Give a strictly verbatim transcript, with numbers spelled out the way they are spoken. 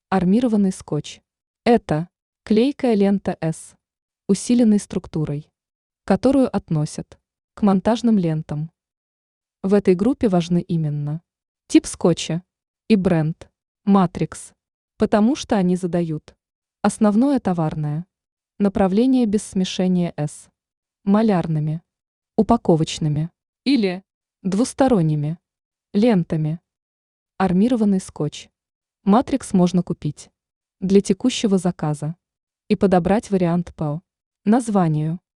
Армированный скотч. Это клейкая лента эс, усиленной структурой, которую относят к монтажным лентам. В этой группе важны именно тип скотча и бренд Matrix, потому что они задают основное товарное направление без смешения с малярными, упаковочными или двусторонними лентами. Армированный скотч Matrix можно купить для текущего заказа и подобрать вариант по названию,